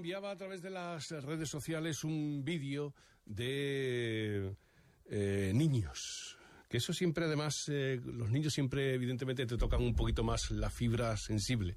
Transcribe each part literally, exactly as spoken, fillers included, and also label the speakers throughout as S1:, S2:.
S1: enviaba a través de las redes sociales un vídeo de eh, niños. Que eso siempre, además, eh, los niños siempre, evidentemente, te tocan un poquito más la fibra sensible.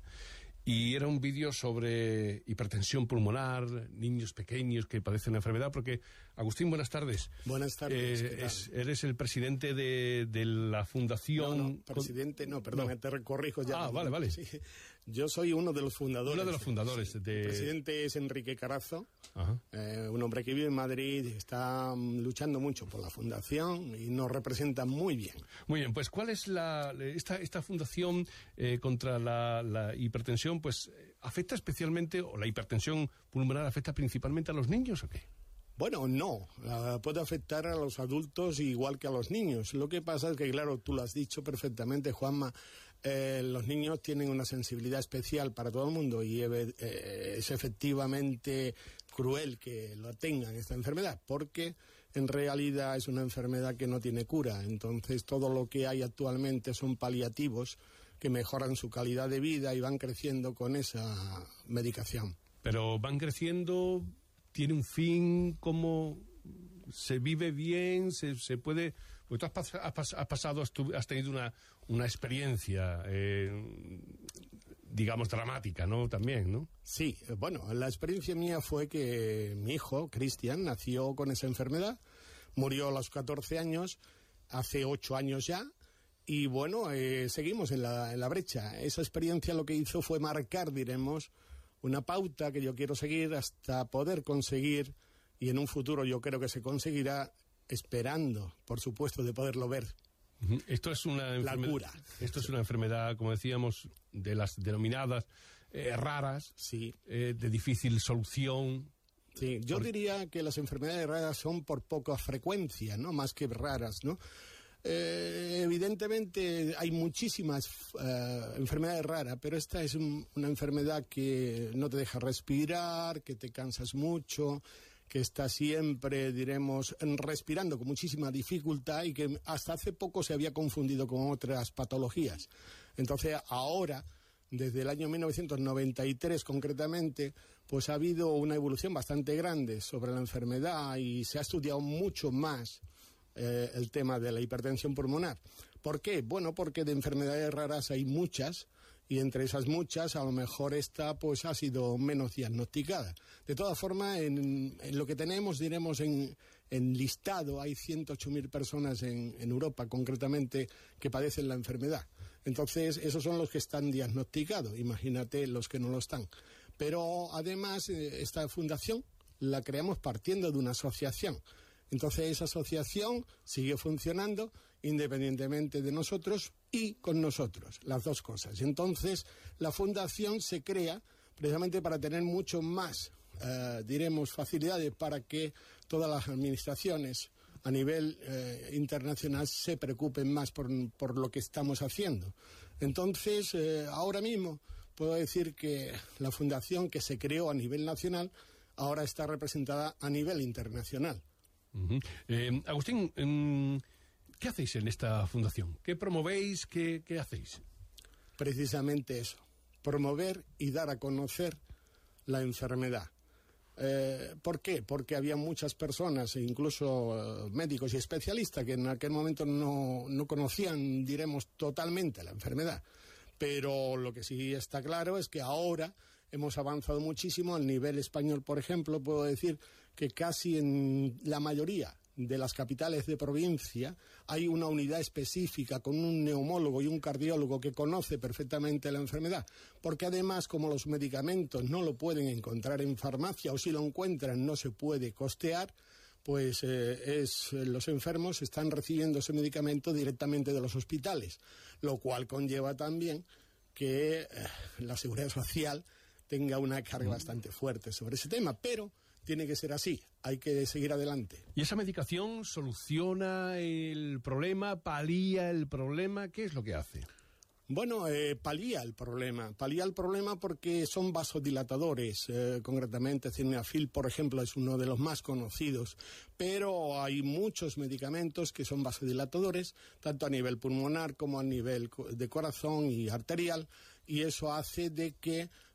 S1: Y era un vídeo sobre hipertensión pulmonar, niños pequeños que padecen la enfermedad, porque, Agustín, buenas tardes.
S2: Buenas tardes.
S1: Eh, es, eres el presidente de, de la fundación...
S2: No, no, presidente, no, perdón, no. te corrijo ya.
S1: Ah, vale, vale.
S2: Sí. Yo soy uno de los fundadores.
S1: Uno de los fundadores.
S2: Sí.
S1: De...
S2: El presidente es Enrique Carazo, eh, un hombre que vive en Madrid, está um, luchando mucho por la fundación y nos representa muy bien.
S1: Muy bien, pues ¿cuál es la esta, esta fundación eh, contra la, la hipertensión? Pues afecta especialmente, o la hipertensión pulmonar afecta principalmente a los niños, ¿o qué?
S2: Bueno, no, uh, puede afectar a los adultos igual que a los niños. Lo que pasa es que, claro, tú lo has dicho perfectamente, Juanma, eh, los niños tienen una sensibilidad especial para todo el mundo y eh, es efectivamente cruel que lo tengan esta enfermedad, porque en realidad es una enfermedad que no tiene cura. Entonces todo lo que hay actualmente son paliativos que mejoran su calidad de vida y van creciendo con esa medicación. Pero van creciendo...
S1: ¿Tiene un fin? ¿Cómo se vive bien? ¿Se, se puede...? Porque tú has, pas, has, pas, has pasado, has tenido una, una experiencia, eh, digamos, dramática, ¿no? También, ¿no?
S2: Sí, bueno, la experiencia mía fue que mi hijo, Cristian, nació con esa enfermedad, murió a los catorce años, hace ocho años ya, y bueno, eh, seguimos en la, en la brecha. Esa experiencia lo que hizo fue marcar, diremos, una pauta que yo quiero seguir hasta poder conseguir, y en un futuro yo creo que se conseguirá, esperando, por supuesto, de poderlo ver.
S1: Esto es una enfermedad,
S2: la cura.
S1: Esto es una enfermedad, como decíamos, de las denominadas eh, raras,
S2: sí.
S1: eh, de difícil solución.
S2: Sí, yo por... diría que las enfermedades raras son por poca frecuencia, ¿no? Más que raras, ¿no? Eh, evidentemente hay muchísimas uh, enfermedades raras, pero esta es un, una enfermedad que no te deja respirar, que te cansas mucho, que está siempre, diremos, respirando con muchísima dificultad y que hasta hace poco se había confundido con otras patologías. Entonces ahora, desde el año mil novecientos noventa y tres concretamente, pues ha habido una evolución bastante grande sobre la enfermedad y se ha estudiado mucho más Eh, el tema de la hipertensión pulmonar. ¿Por qué? Bueno, porque de enfermedades raras hay muchas, y entre esas muchas a lo mejor esta pues ha sido menos diagnosticada. De todas formas, en, en lo que tenemos, diremos, en, en listado, hay ciento ocho mil personas en, en Europa concretamente que padecen la enfermedad. Entonces, esos son los que están diagnosticados, imagínate los que no lo están. Pero además, eh, esta fundación la creamos partiendo de una asociación. Entonces esa asociación sigue funcionando independientemente de nosotros y con nosotros, las dos cosas. Entonces la fundación se crea precisamente para tener mucho más, eh, diremos, facilidades para que todas las administraciones a nivel eh, internacional se preocupen más por, por lo que estamos haciendo. Entonces, eh, ahora mismo puedo decir que la fundación que se creó a nivel nacional ahora está representada a nivel internacional.
S1: Uh-huh. Eh, Agustín, eh, ¿qué hacéis en esta fundación? ¿Qué promovéis? ¿Qué, qué hacéis?
S2: Precisamente eso, promover y dar a conocer la enfermedad. Eh, ¿Por qué? Porque había muchas personas, incluso eh, médicos y especialistas, que en aquel momento no, no conocían, diremos, totalmente la enfermedad. Pero lo que sí está claro es que ahora hemos avanzado muchísimo. Al nivel español, por ejemplo, puedo decir que casi en la mayoría de las capitales de provincia hay una unidad específica con un neumólogo y un cardiólogo que conoce perfectamente la enfermedad, porque además, como los medicamentos no lo pueden encontrar en farmacia, o si lo encuentran no se puede costear, pues eh, es, los enfermos están recibiendo ese medicamento directamente de los hospitales, lo cual conlleva también que eh, la Seguridad Social tenga una carga bastante fuerte sobre ese tema, pero tiene que ser así, hay que seguir adelante.
S1: ¿Y esa medicación soluciona el problema, palía el problema? ¿Qué es lo que hace?
S2: Bueno, eh, palía el problema, palía el problema porque son vasodilatadores, eh, concretamente Cilnafil, por ejemplo, es uno de los más conocidos, pero hay muchos medicamentos que son vasodilatadores, tanto a nivel pulmonar como a nivel de corazón y arterial, y eso hace de que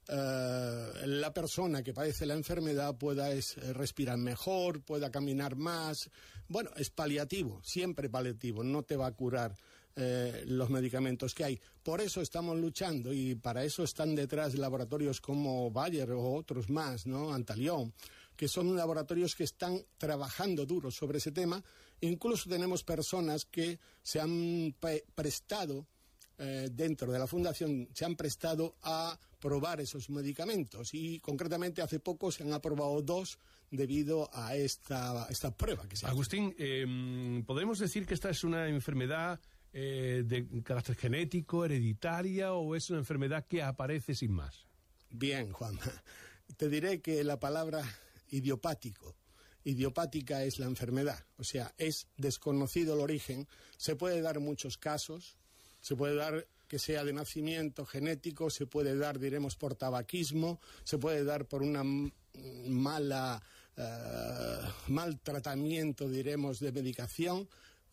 S2: eh, la persona que padece la enfermedad pueda es, respirar mejor, pueda caminar más. Bueno, es paliativo, siempre paliativo, no te va a curar eh, los medicamentos que hay. Por eso estamos luchando y para eso están detrás laboratorios como Bayer o otros más, ¿no? Antalión, que son laboratorios que están trabajando duro sobre ese tema. Incluso tenemos personas que se han pre prestado eh, dentro de la fundación, se han prestado a probar esos medicamentos y concretamente hace poco se han aprobado dos debido a esta, esta prueba que se hace.
S1: Agustín, eh, ¿podemos decir que esta es una enfermedad eh, de carácter genético, hereditaria, o es una enfermedad que aparece sin más?
S2: Bien, Juanma, te diré que la palabra idiopático, idiopática es la enfermedad, o sea, es desconocido el origen. Se puede dar muchos casos, se puede dar que sea de nacimiento genético, se puede dar, diremos, por tabaquismo, se puede dar por una mala uh, mal tratamiento, diremos, de medicación,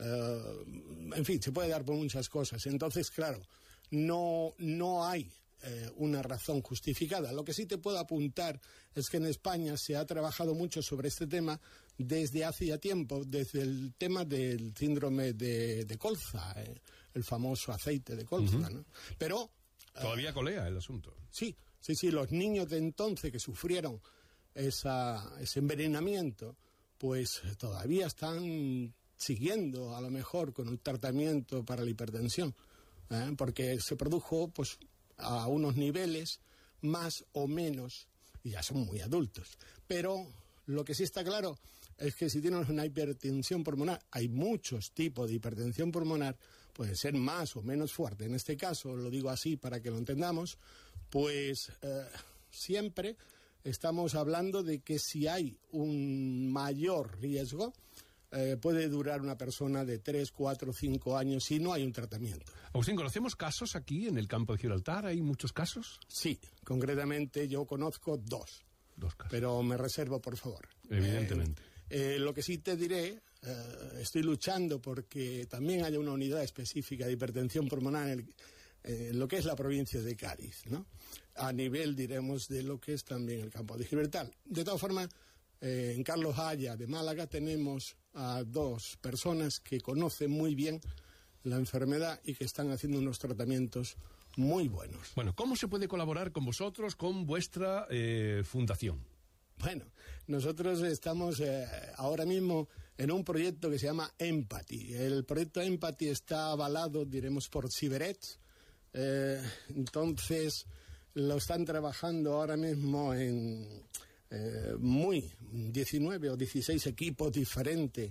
S2: uh, en fin, se puede dar por muchas cosas. Entonces, claro, no, no hay eh, una razón justificada. Lo que sí te puedo apuntar es que en España se ha trabajado mucho sobre este tema desde hace ya tiempo, desde el tema del síndrome de, de colza, eh, el famoso aceite de colza, uh-huh. ¿no? Pero
S1: todavía uh, colea el asunto.
S2: Sí, sí, sí, los niños de entonces que sufrieron esa, ese envenenamiento, pues todavía están siguiendo a lo mejor con un tratamiento para la hipertensión, ¿eh? Porque se produjo pues a unos niveles más o menos, y ya son muy adultos. Pero lo que sí está claro es que si tienes una hipertensión pulmonar, hay muchos tipos de hipertensión pulmonar, puede ser más o menos fuerte. En este caso, lo digo así para que lo entendamos, pues eh, siempre estamos hablando de que si hay un mayor riesgo, eh, puede durar una persona de tres, cuatro, cinco años si no hay un tratamiento.
S1: Agustín, ¿conocemos casos aquí en el campo de Gibraltar? ¿Hay muchos casos?
S2: Sí, concretamente yo conozco dos.
S1: Dos casos.
S2: Pero me reservo, por favor.
S1: Evidentemente.
S2: Eh, eh, lo que sí te diré, eh, estoy luchando porque también haya una unidad específica de hipertensión pulmonar en, el, eh, en lo que es la provincia de Cádiz, ¿no? A nivel, diremos, de lo que es también el campo de Gibraltar. De todas formas, eh, en Carlos Haya de Málaga tenemos a dos personas que conocen muy bien la enfermedad y que están haciendo unos tratamientos muy buenos.
S1: Bueno, ¿cómo se puede colaborar con vosotros, con vuestra eh, fundación?
S2: Bueno, nosotros estamos eh, ahora mismo en un proyecto que se llama Empathy. El proyecto Empathy está avalado, diremos, por Ciberet. Eh, entonces, lo están trabajando ahora mismo en eh, muy diecinueve o dieciséis equipos diferentes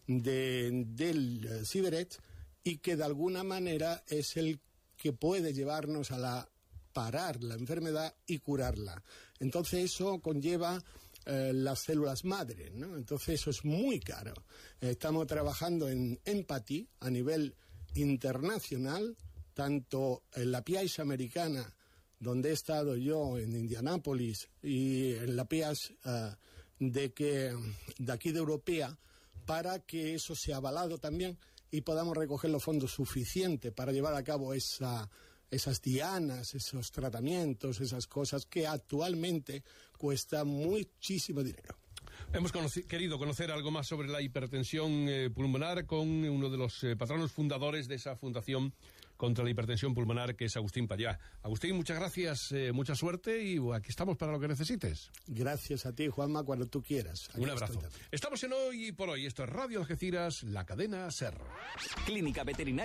S2: de, del Ciberet y que de alguna manera es el que puede llevarnos a la parar la enfermedad y curarla. Entonces eso conlleva eh, las células madre, ¿no? Entonces eso es muy caro. Eh, estamos trabajando en Empathy a nivel internacional, tanto en la P I A S americana, donde he estado yo en Indianápolis, y en la P I A S uh, de, que, de aquí de Europea, para que eso sea avalado también y podamos recoger los fondos suficientes para llevar a cabo esa, esas dianas, esos tratamientos, esas cosas que actualmente cuestan muchísimo dinero.
S1: Hemos conoci- querido conocer algo más sobre la hipertensión eh, pulmonar con uno de los eh, patronos fundadores de esa fundación contra la hipertensión pulmonar, que es Agustín Pallá. Agustín, muchas gracias, eh, mucha suerte y uh, aquí estamos para lo que necesites.
S2: Gracias a ti, Juanma, cuando tú quieras. Aquí
S1: un abrazo. Estamos en Hoy por Hoy. Esto es Radio Algeciras, la cadena SER.
S3: Clínica Veterinaria.